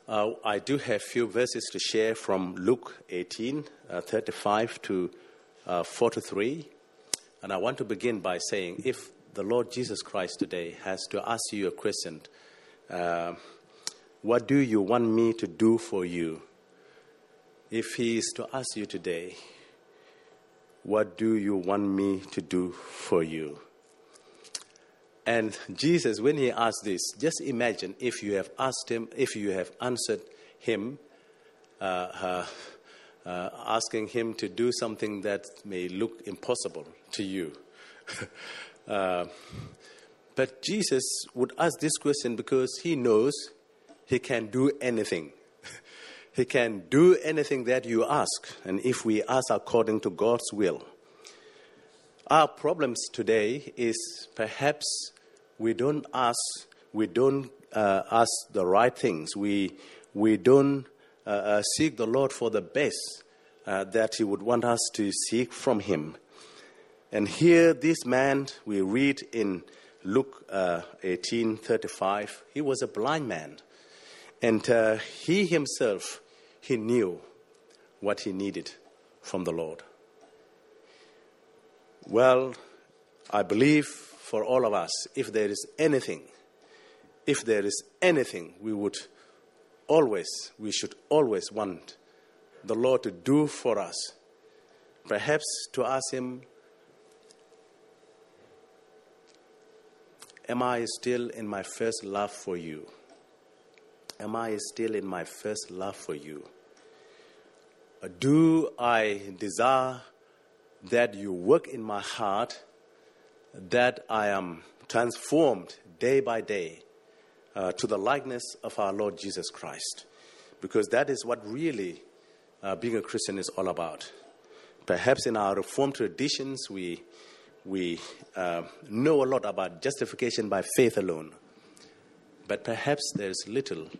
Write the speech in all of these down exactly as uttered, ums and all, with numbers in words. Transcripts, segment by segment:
Uh, I do have few verses to share from Luke eighteen, uh, thirty-five to uh, forty-three. And I want to begin by saying, if the Lord Jesus Christ today has to ask you a question, uh, what do you want me to do for you? If he is to ask you today, what do you want me to do for you? And Jesus, when he asked this, just imagine if you have asked him, if you have answered him, uh, uh, uh, asking him to do something that may look impossible to you. uh, but Jesus would ask this question because he knows he can do anything. He can do anything that you ask, and if we ask according to God's will. Our problems today is perhaps we don't ask, we don't uh, ask the right things. We we don't uh, uh, seek the Lord for the best uh, that He would want us to seek from Him. And here, this man we read in Luke uh, eighteen thirty-five. He was a blind man, and uh, he himself he knew what he needed from the Lord. Well, I believe for all of us, if there is anything, if there is anything we would always, we should always want the Lord to do for us, perhaps to ask Him, am I still in my first love for you? Am I still in my first love for you? Do I desire that you work in my heart, that I am transformed day by day uh, to the likeness of our Lord Jesus Christ? Because that is what really uh, being a Christian is all about. Perhaps in our Reformed traditions, we, we uh, know a lot about justification by faith alone. But perhaps there's little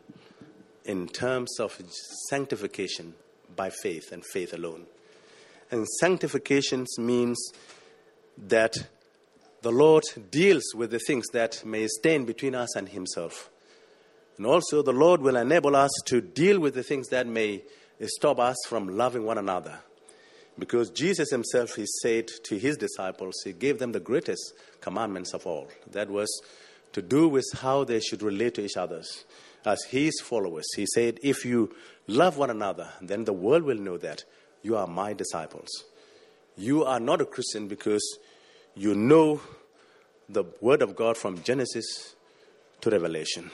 in terms of sanctification by faith and faith alone. And sanctification means that the Lord deals with the things that may stand between us and Himself. And also the Lord will enable us to deal with the things that may stop us from loving one another. Because Jesus Himself, He said to His disciples, He gave them the greatest commandments of all. That was to do with how they should relate to each other. As His followers, He said, if you love one another, then the world will know that you are my disciples. You are not a Christian because you know the Word of God from Genesis to Revelation.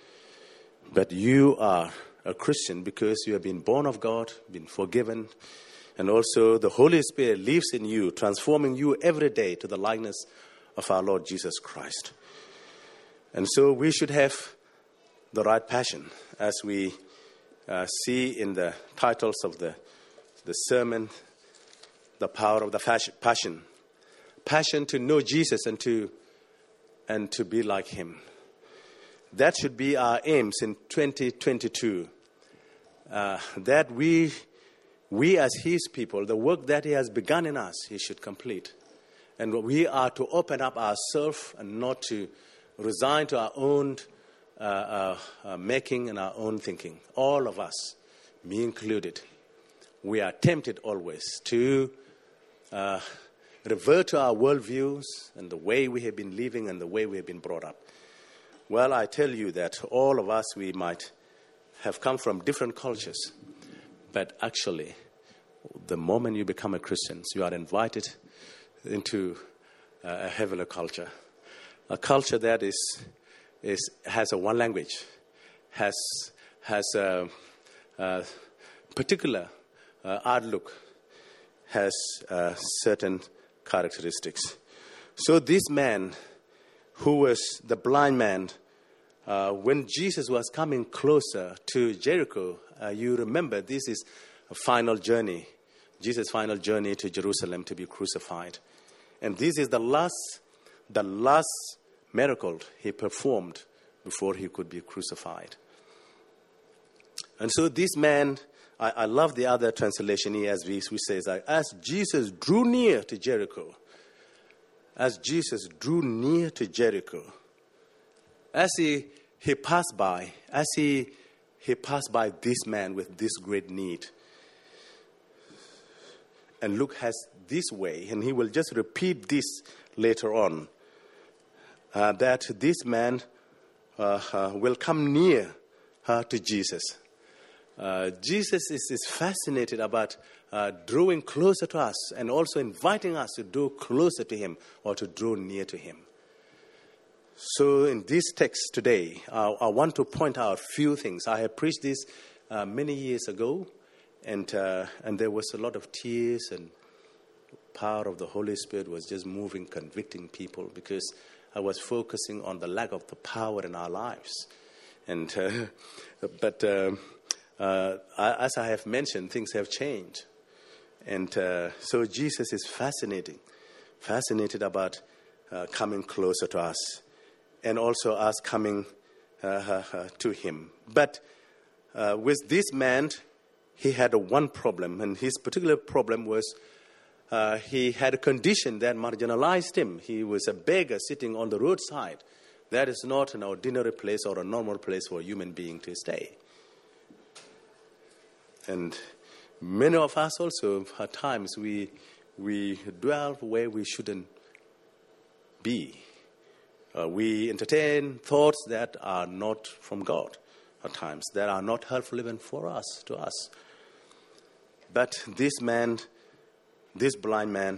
But you are a Christian because you have been born of God, been forgiven, and also the Holy Spirit lives in you, transforming you every day to the likeness of our Lord Jesus Christ. And so we should have the right passion, as we uh, see in the titles of the, the sermon, the power of the passion. Passion to know Jesus and to, and to be like Him. That should be our aims in twenty twenty-two. Uh, that we, we as His people, the work that He has begun in us, He should complete. And we are to open up ourselves and not to resign to our own uh, uh, uh, making and our own thinking. All of us, me included, we are tempted always to uh, revert to our worldviews and the way we have been living and the way we have been brought up. Well, I tell you that all of us, we might have come from different cultures, but actually, the moment you become a Christian, you are invited into uh, a heavenly culture. A culture that is, is has a one language, has has a, a particular uh, outlook, has uh, certain characteristics. So this man, who was the blind man, uh, when Jesus was coming closer to Jericho, uh, you remember this is a final journey, Jesus' final journey to Jerusalem to be crucified. And this is the last The last miracle He performed before He could be crucified. And so this man, I, I love the other translation here, as we, we say, like, as Jesus drew near to Jericho, as Jesus drew near to Jericho, as he, he passed by, as he he passed by this man with this great need. And Luke has this way, and he will just repeat this later on, uh, that this man uh, uh, will come near uh, to Jesus. Uh, Jesus is, is fascinated about uh, drawing closer to us and also inviting us to draw closer to him or to draw near to him. So in this text today, uh, I want to point out a few things. I have preached this uh, many years ago, and uh, and there was a lot of tears, and power of the Holy Spirit was just moving, convicting people, because I was focusing on the lack of the power in our lives. And uh, but uh, uh, as I have mentioned, things have changed, and uh, so Jesus is fascinating, fascinated about uh, coming closer to us, and also us coming uh, uh, uh, to him. But uh, with this man, he had a one problem, and his particular problem was uh, he had a condition that marginalized him. He was a beggar sitting on the roadside. That is not an ordinary place or a normal place for a human being to stay. And many of us also, at times, we we dwell where we shouldn't be. Uh, we entertain thoughts that are not from God at times, that are not helpful even for us, to us. But this man, this blind man,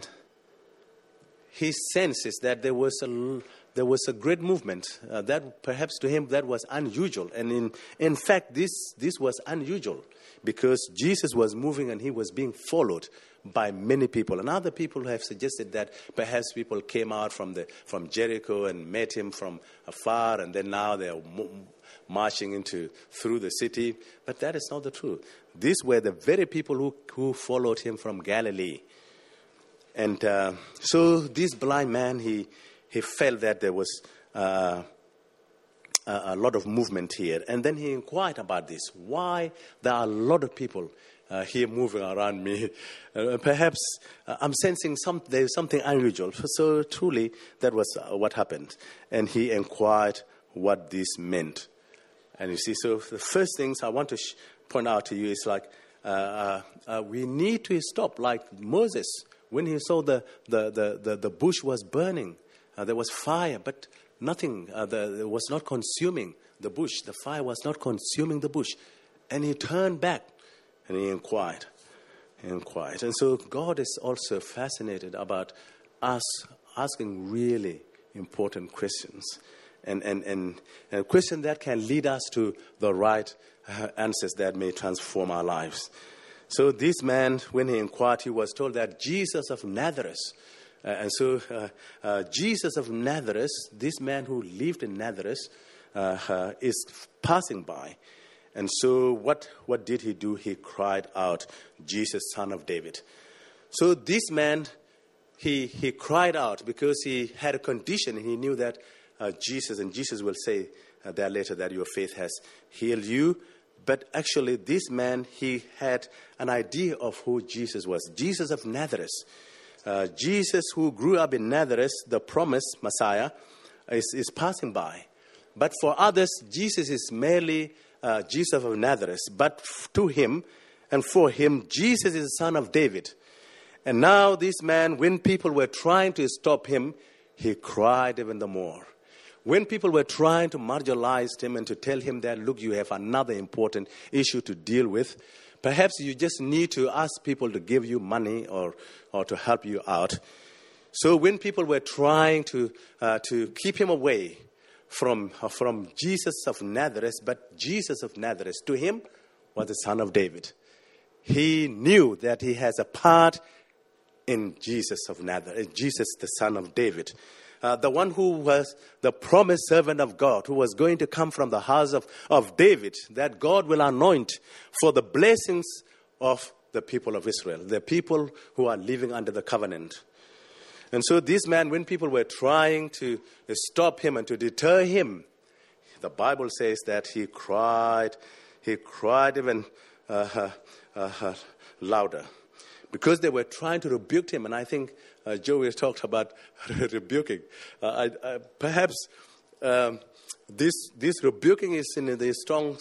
he senses that there was a there was a great movement uh, that perhaps to him that was unusual, and in in fact this this was unusual because Jesus was moving and he was being followed by many people. And other people have suggested that perhaps people came out from the from Jericho and met him from afar, and then now they are marching into through the city. But that is not the truth. These were the very people who, who followed him from Galilee. And uh, so this blind man, he he felt that there was uh, a, a lot of movement here. And then he inquired about this. Why there are a lot of people uh, here moving around me? Uh, perhaps uh, I'm sensing some, there's something unusual. So truly, that was uh, what happened. And he inquired what this meant. And you see, so the first things I want to sh- point out to you is like, uh, uh, uh, we need to stop, like Moses, when he saw the, the, the, the, the bush was burning. Uh, there was fire, but nothing, uh, the, it was not consuming the bush. The fire was not consuming the bush. And he turned back and he inquired. He inquired. And so God is also fascinated about us asking really important questions. And, and, and, and a question that can lead us to the right uh, answers that may transform our lives. So this man, when he inquired, he was told that Jesus of Nazareth, uh, and so uh, uh, Jesus of Nazareth, this man who lived in Nazareth, uh, uh, is passing by. And so what, what did he do? He cried out, Jesus, Son of David. So this man, he, he cried out because he had a condition, and he knew that Uh, Jesus, and Jesus will say uh, there later that your faith has healed you. But actually, this man, he had an idea of who Jesus was. Jesus of Nazareth. Uh, Jesus, who grew up in Nazareth, the promised Messiah, is, is passing by. But for others, Jesus is merely uh, Jesus of Nazareth. But f- to him and for him, Jesus is the Son of David. And now this man, when people were trying to stop him, he cried even the more. When people were trying to marginalize him and to tell him that, look, you have another important issue to deal with, perhaps you just need to ask people to give you money or, or to help you out. So when people were trying to uh, to keep him away from, uh, from Jesus of Nazareth, but Jesus of Nazareth to him was the Son of David. He knew that he has a part in Jesus of Nazareth, Jesus the Son of David. Uh, the one who was the promised servant of God, who was going to come from the house of, of David, that God will anoint for the blessings of the people of Israel, the people who are living under the covenant. And so this man, when people were trying to stop him and to deter him, the Bible says that he cried, he cried even uh, uh, uh, louder. Because they were trying to rebuke him, and I think uh, Joey talked about rebuking. Uh, I, I, perhaps um, this this rebuking is in the strong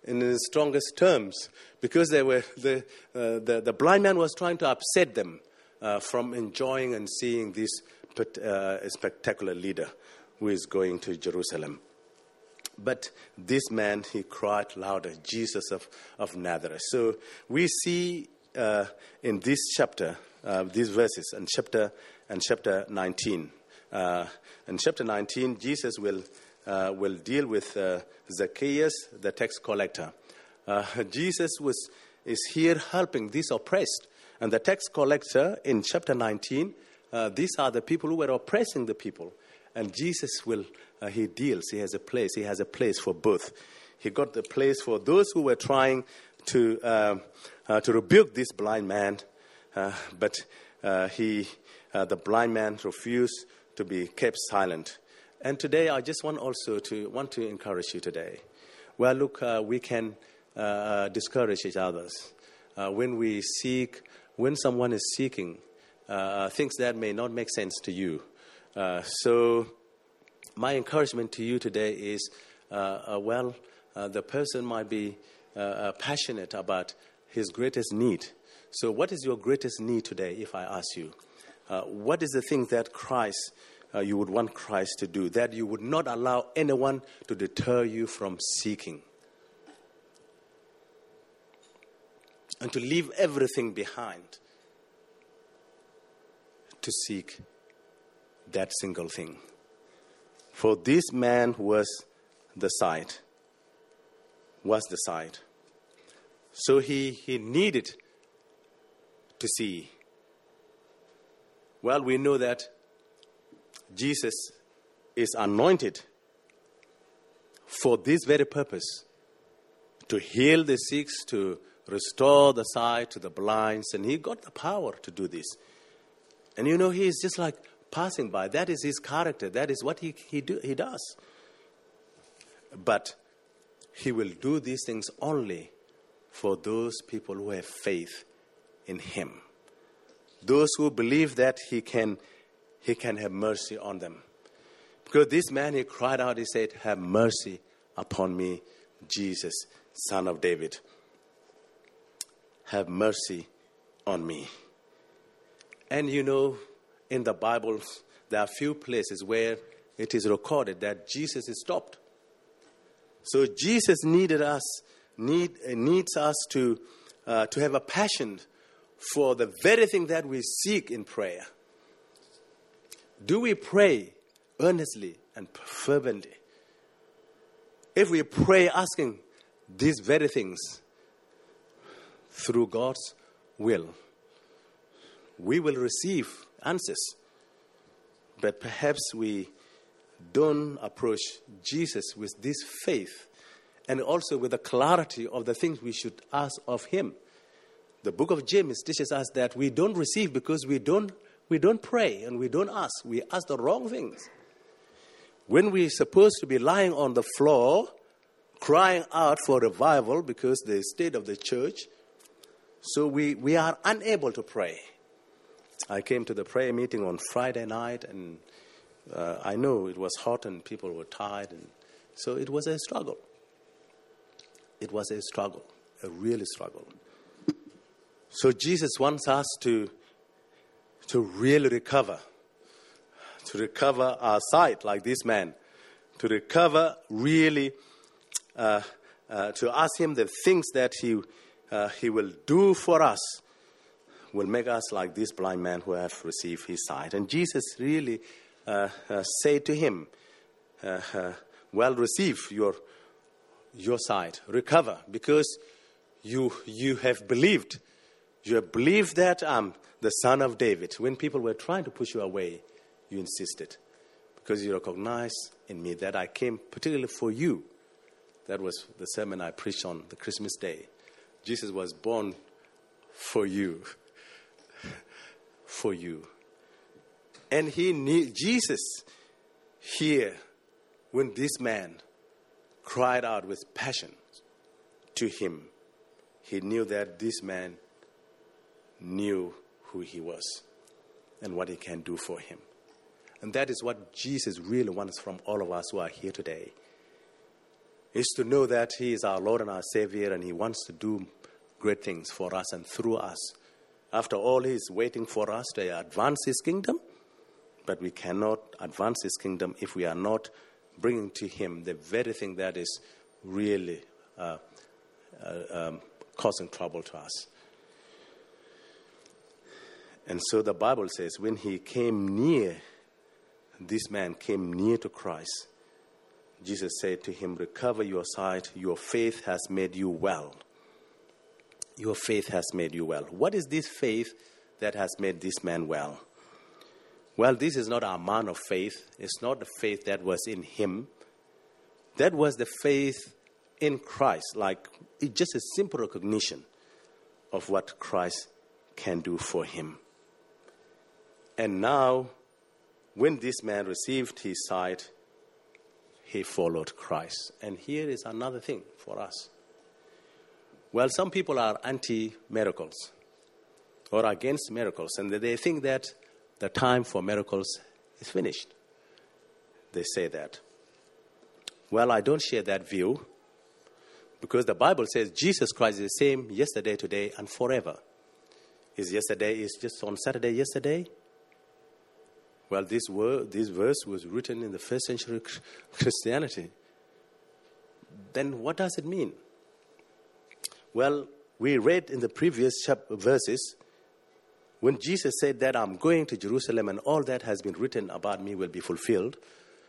in the strongest terms, because they were the, uh, the, the blind man was trying to upset them uh, from enjoying and seeing this uh, spectacular leader who is going to Jerusalem. But this man, he cried louder, Jesus of, of Nazareth. So we see uh, in this chapter, uh, these verses, and chapter and chapter nineteen. Uh, in chapter nineteen, Jesus will uh, will deal with uh, Zacchaeus, the tax collector. Uh, Jesus was is here helping these oppressed, and the tax collector in chapter nineteen. Uh, these are the people who were oppressing the people. And Jesus will, uh, he deals, he has a place, he has a place for both. He got the place for those who were trying to uh, uh, to rebuke this blind man, uh, but uh, he, uh, the blind man refused to be kept silent. And today I just want also to, want to encourage you today. Well, look, uh, we can uh, discourage each other. Uh, when we seek, when someone is seeking uh, things that may not make sense to you, Uh, so my encouragement to you today is, uh, uh, well, uh, the person might be uh, uh, passionate about his greatest need. So what is your greatest need today, if I ask you? Uh, what is the thing that Christ, uh, you would want Christ to do, that you would not allow anyone to deter you from seeking? And to leave everything behind to seek that single thing. For this man was the sight, was the sight. So he, he needed to see. Well, we know that Jesus is anointed for this very purpose, to heal the sick, to restore the sight to the blind, and he got the power to do this. And you know, he is just like passing by. That is his character. That is what he he, do, he does. But he will do these things only for those people who have faith in him. Those who believe that he can he can have mercy on them. Because this man, he cried out, he said, "Have mercy upon me, Jesus, Son of David. Have mercy on me." And you know, in the Bible, there are few places where it is recorded that Jesus is stopped. So Jesus needed us, need, needs us to, uh, to have a passion for the very thing that we seek in prayer. Do we pray earnestly and fervently? If we pray asking these very things through God's will, we will receive answers. But perhaps we don't approach Jesus with this faith and also with the clarity of the things we should ask of him. The book of James teaches us that we don't receive because we don't we don't pray and we don't ask. We ask the wrong things. When we're supposed to be lying on the floor, crying out for revival because the state of the church, so we, we are unable to pray. I came to the prayer meeting on Friday night, and uh, I know it was hot and people were tired, and so it was a struggle. It was a struggle, a real struggle. So Jesus wants us to, to really recover, to recover our sight like this man, to recover really, uh, uh, to ask him the things that he, uh, he will do for us, will make us like this blind man who have received his sight. And Jesus really uh, uh, said to him, uh, uh, well, receive your your sight, recover, because you you have believed. You have believed that I'm the Son of David. When people were trying to push you away, you insisted, because you recognize in me that I came particularly for you. That was the sermon I preached on the Christmas day. Jesus was born for you. For you. And he need Jesus here, when this man cried out with passion to him, he knew that this man knew who he was and what he can do for him. And that is what Jesus really wants from all of us who are here today. is to know that he is our Lord and our Savior, and he wants to do great things for us and through us. After all, he is waiting for us to advance his kingdom, but we cannot advance his kingdom if we are not bringing to him the very thing that is really uh, uh, um, causing trouble to us. And so the Bible says when he came near, this man came near to Christ, Jesus said to him, recover your sight, your faith has made you well. Your faith has made you well. What is this faith that has made this man well? Well, this is not our man of faith. It's not the faith that was in him. That was the faith in Christ, like it's just a simple recognition of what Christ can do for him. And now, when this man received his sight, he followed Christ. And here is another thing for us. Well, some people are anti-miracles or against miracles, and they think that the time for miracles is finished. They say that. Well, I don't share that view, because the Bible says Jesus Christ is the same yesterday, today, and forever. Is yesterday, is just on Saturday yesterday? Well, this word, this verse was written in the first century Christianity. Then what does it mean? Well, we read in the previous chapter, verses, when Jesus said that I'm going to Jerusalem and all that has been written about me will be fulfilled.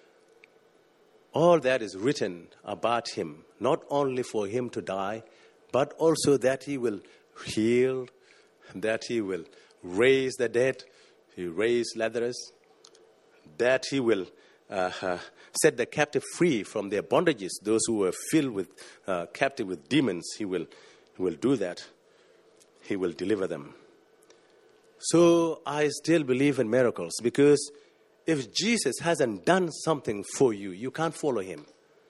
All that is written about him, not only for him to die, but also that he will heal, that he will raise the dead, he raised Lazarus, that he will uh, uh, set the captive free from their bondages. Those who were filled with, uh, captive with demons, he will, he will do that. He will deliver them. So I still believe in miracles, because if Jesus hasn't done something for you, you can't follow him.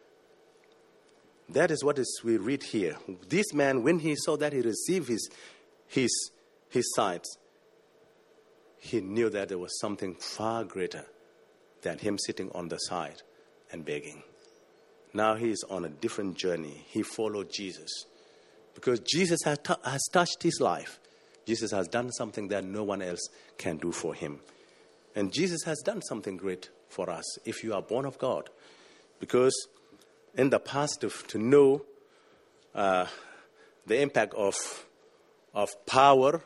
That is what is we read here. This man, when he saw that he received his, his, his sight, he knew that there was something far greater than him sitting on the side and begging. Now he is on a different journey. He followed Jesus, because Jesus has, t- has touched his life. Jesus has done something that no one else can do for him. And Jesus has done something great for us if you are born of God. Because in the past, to, to know uh, the impact of, of power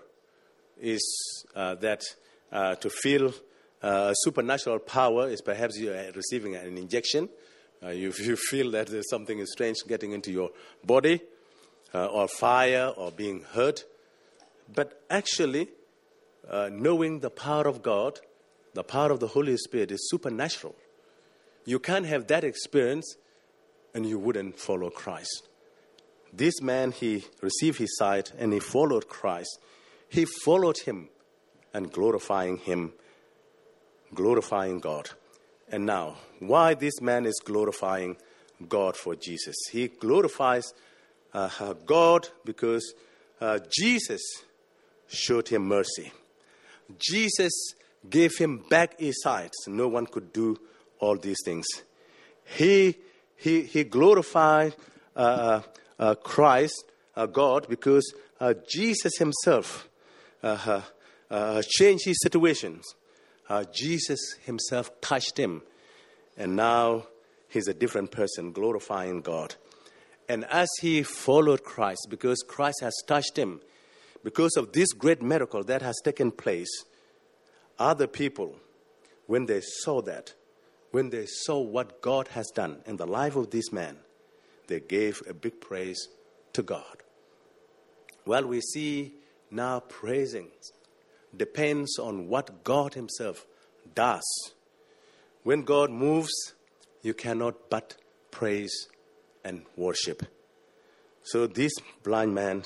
is uh, that uh, to feel uh, supernatural power is perhaps you are receiving an injection. Uh, you, you feel that there's something strange getting into your body, uh, or fire, or being hurt. But actually, uh, knowing the power of God, the power of the Holy Spirit is supernatural. You can't have that experience and you wouldn't follow Christ. This man, he received his sight and he followed Christ. He followed him and glorifying him, glorifying God. And now, why this man is glorifying God for Jesus? He glorifies uh, God because uh, Jesus showed him mercy. Jesus gave him back his sight. No one could do all these things. He he he glorified uh, uh, Christ, uh, God, because uh, Jesus himself uh, uh, changed his situations. Uh, Jesus himself touched him, and now he's a different person, glorifying God. And as he followed Christ, because Christ has touched him, because of this great miracle that has taken place, other people, when they saw that, when they saw what God has done in the life of this man, they gave a big praise to God. Well, we see now praising depends on what God himself does. When God moves, you cannot but praise and worship. So this blind man,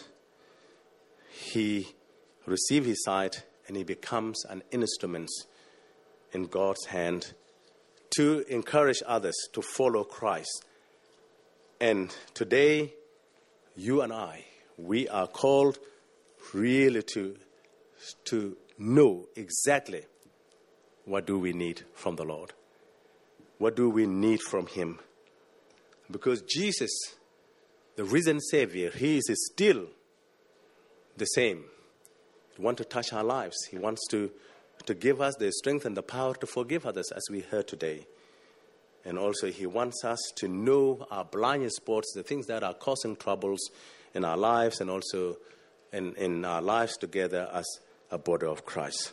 he received his sight and he becomes an instrument in God's hand to encourage others to follow Christ. And today, you and I, we are called really to, to know exactly what do we need from the Lord. What do we need from him? Because Jesus, the risen Savior, He is still the same. He wants to touch our lives. He wants to, to give us the strength and the power to forgive others, as we heard today. And also He wants us to know our blind spots, the things that are causing troubles in our lives and also in, in our lives together as a body of Christ.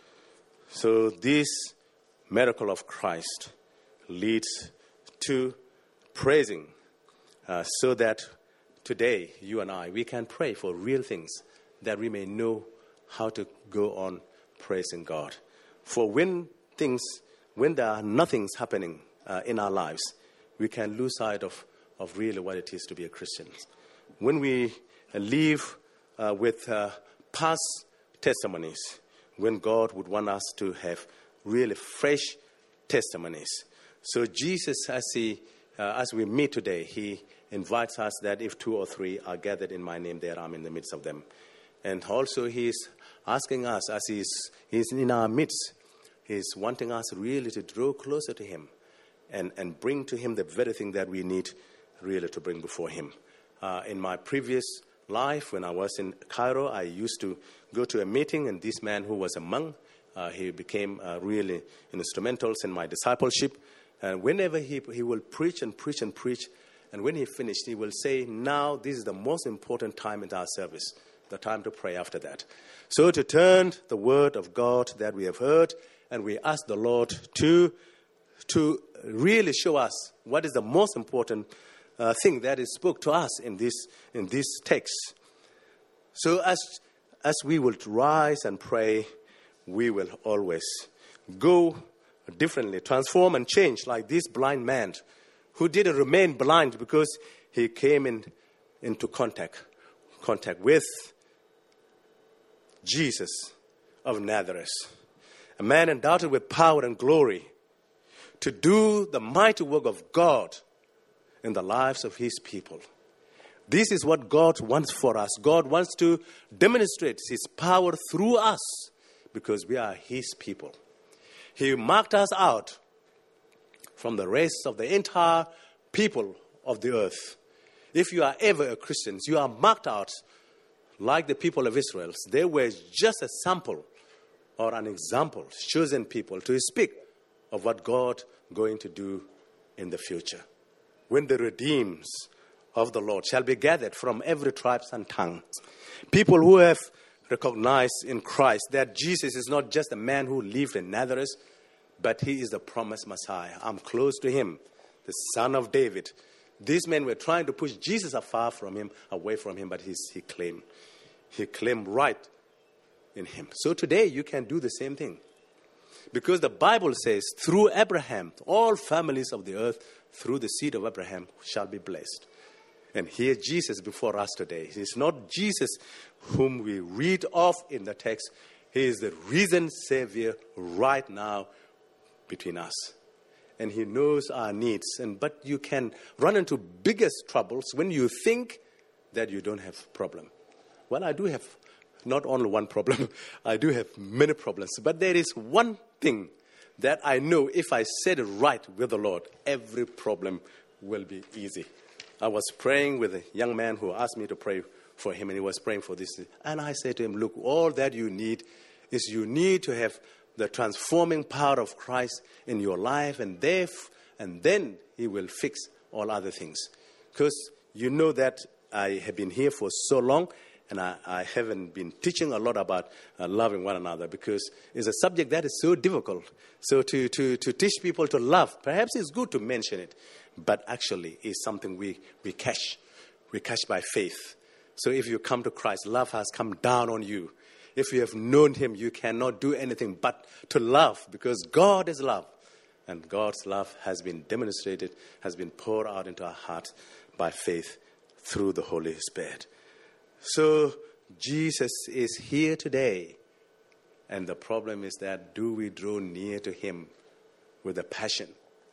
So this miracle of Christ leads to praising, uh, so that today you and I, we can pray for real things, that we may know how to go on praising God. For when things, when there are nothing's happening uh, in our lives, we can lose sight of, of really what it is to be a Christian. When we uh, live uh, with uh, past testimonies, when God would want us to have really fresh testimonies. So Jesus, as he, uh, as we meet today, He invites us that if two or three are gathered in my name, there I am in the midst of them. And also He is asking us, as He is he's in our midst, He is wanting us really to draw closer to Him and, and bring to Him the very thing that we need really to bring before Him. Uh, in my previous life, when I was in Cairo, I used to go to a meeting, and this man who was a monk, uh, he became uh, really instrumental in my discipleship. And whenever he he will preach and preach and preach, and when he finished, he will say, now this is the most important time in our service, the time to pray after that. So to turn the word of God that we have heard, and we ask the Lord to, to really show us what is the most important uh, thing that is spoke to us in this, in this text. So as, as we will rise and pray, we will always go differently, transform and change, like this blind man who didn't remain blind because he came in into contact contact with Jesus of Nazareth, a man endowed with power and glory to do the mighty work of God in the lives of His people. This is what God wants for us. God wants to demonstrate His power through us because we are His people. He marked us out from the rest of the entire people of the earth. If you are ever a Christian, you are marked out like the people of Israel. They were just a sample or an example, chosen people to speak of what God going to do in the future. When the redeemed of the Lord shall be gathered from every tribe and tongue. People who have recognized in Christ that Jesus is not just a man who lived in Nazareth, but He is the promised Messiah. I'm close to Him, the Son of David. These men were trying to push Jesus afar from Him, away from Him, but he's, he claimed, he claimed right in Him. So today you can do the same thing. Because the Bible says, through Abraham, all families of the earth, through the seed of Abraham, shall be blessed. And here Jesus before us today. It's not Jesus whom we read of in the text. He is the risen Savior right now between us. And He knows our needs. And but you can run into biggest troubles when you think that you don't have a problem. Well, I do have not only one problem. I do have many problems. But there is one thing that I know if I said it right with the Lord, every problem will be easy. I was praying with a young man who asked me to pray for him, and he was praying for this. And I said to him, look, all that you need is you need to have the transforming power of Christ in your life, and, theref- and then He will fix all other things. Because you know that I have been here for so long, and I, I haven't been teaching a lot about uh, loving one another, because it's a subject that is so difficult. So to, to, to teach people to love, perhaps it's good to mention it, but actually it's something we, we catch. We catch by faith. So if you come to Christ, love has come down on you. If you have known Him, you cannot do anything but to love, because God is love. And God's love has been demonstrated, has been poured out into our hearts by faith through the Holy Spirit. So Jesus is here today. And the problem is that, do we draw near to Him with a passion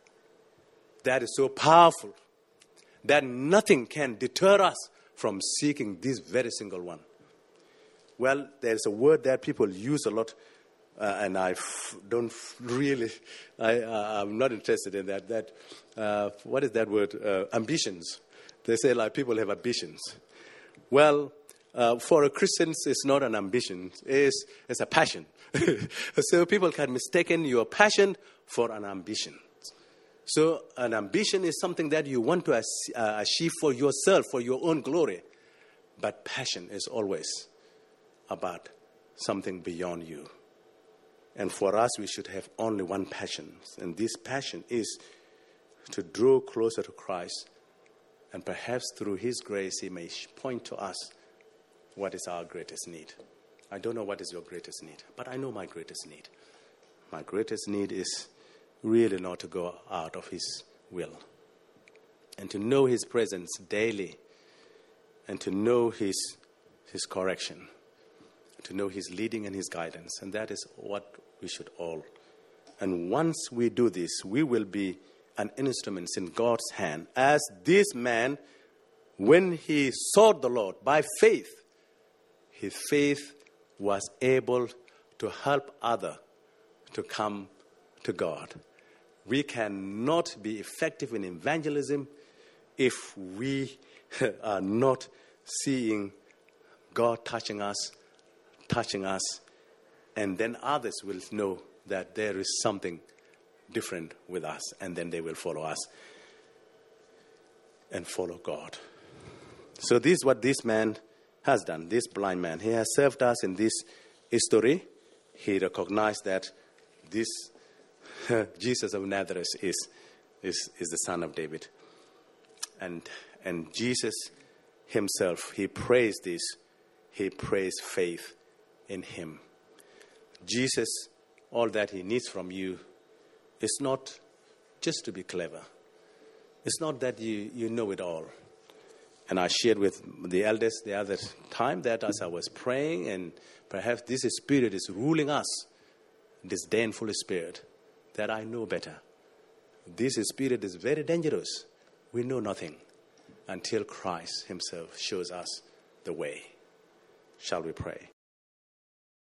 that is so powerful that nothing can deter us from seeking this very single one? Well, there's a word that people use a lot uh, and I f- don't f- really, I, uh, I'm not interested in that. That uh, what is that word? Uh, ambitions. They say like people have ambitions. Well, uh, for a Christian, it's not an ambition. It's, it's a passion. So people can mistaken your passion for an ambition. So an ambition is something that you want to as- uh, achieve for yourself, for your own glory. But passion is always about something beyond you. And for us, we should have only one passion. And this passion is to draw closer to Christ. And perhaps through His grace, He may point to us what is our greatest need. I don't know what is your greatest need, but I know my greatest need. My greatest need is really not to go out of His will. And to know His presence daily. And to know His, His correction. To know His leading and His guidance. And that is what we should all. And once we do this, we will be an instrument in God's hand. As this man, when he sought the Lord by faith, his faith was able to help others to come to God. We cannot be effective in evangelism if we are not seeing God touching us, touching us, and then others will know that there is something different with us, and then they will follow us and follow God. So this is what this man has done, this blind man. He has served us in this history. He recognized that this Jesus of Nazareth is, is, is the son of David. And, and Jesus himself, he praised this. He praised faith in him. Jesus, all that he needs from you is not just to be clever. It's not that you, you know it all. And I shared with the elders the other time that as I was praying, and perhaps this spirit is ruling us, this disdainful spirit, that I know better. This spirit is very dangerous. We know nothing until Christ himself shows us the way. Shall we pray?